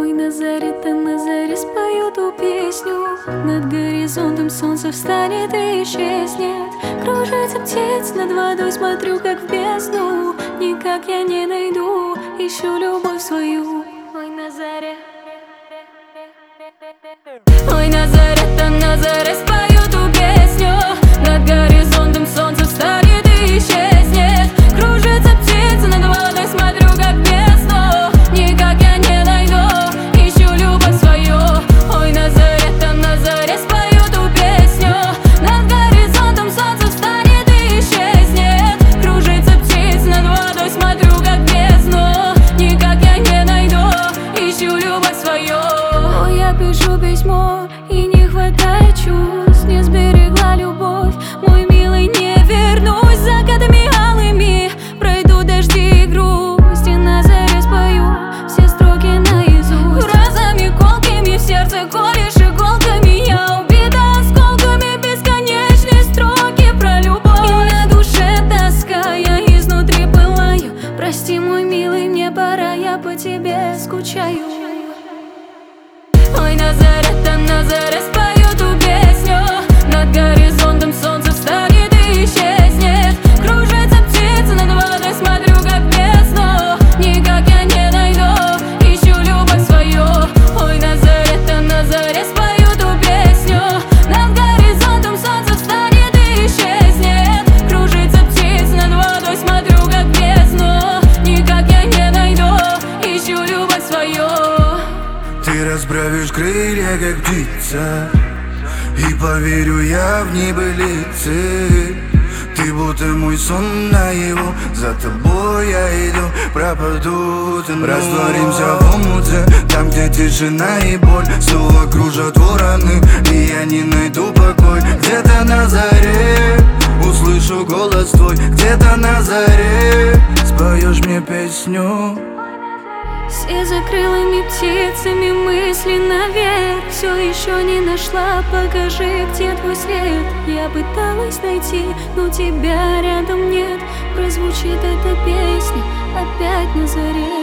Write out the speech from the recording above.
Ой, на заре спою ту песню. Над горизонтом солнце встанет и исчезнет. Кружится птиц над водой, смотрю как в бездну. Никак я не найду, ищу любовь свою. Ой, на заре. Ой, на заре спою ту песню. Над горизонтом солнце встанет и исчезнет. Кружится птица над водой, смотрю как в бездну. Никак я не найду, ищу любовь свою. Ой, на заре спою ту песню. Над горизонтом солнце встанет и исчезнет. Кружится птица над водой, смотрю как в бездну. Никак я не найду, ищу любовь свою. Ой, я пишу письмо и не хватает чувств. Не сберегла любовь, мой милый, не вернусь. Закатами алыми пройду дожди и грусть. И на заре спою все строки наизусть. Фразами колкими в сердце колешь иголками. Я убита осколками, бесконечные строки про любовь. И на душе тоска, я изнутри пылаю. Прости, мой милый, мне пора, я по тебе скучаю. Ой, на заре спою ту песню. Над горизонтом солнце встанет и исчезнет. Кружится птица над водой, смотрю как в бездну. Никак я не найду, ищу любовь свою. Ой, на заре спою ту песню. Над горизонтом солнце встанет и исчезнет. Кружится птица над водой, смотрю как в бездну. Никак я не найду, ищу любовь свою. Ты расправишь крылья, как птица, и поверю я в небылицы. Ты будто мой сон наяву, за тобой я иду, пропаду, тону. Растворимся в омуте, там, где тишина и боль. Снова кружат вороны, и я не найду покой. Где-то на заре услышу голос твой. Где-то на заре споешь мне песню. Все за крылыми птицами мысли наверх. Все еще не нашла, покажи, где твой след. Я пыталась найти, но тебя рядом нет. Прозвучит эта песня опять на заре.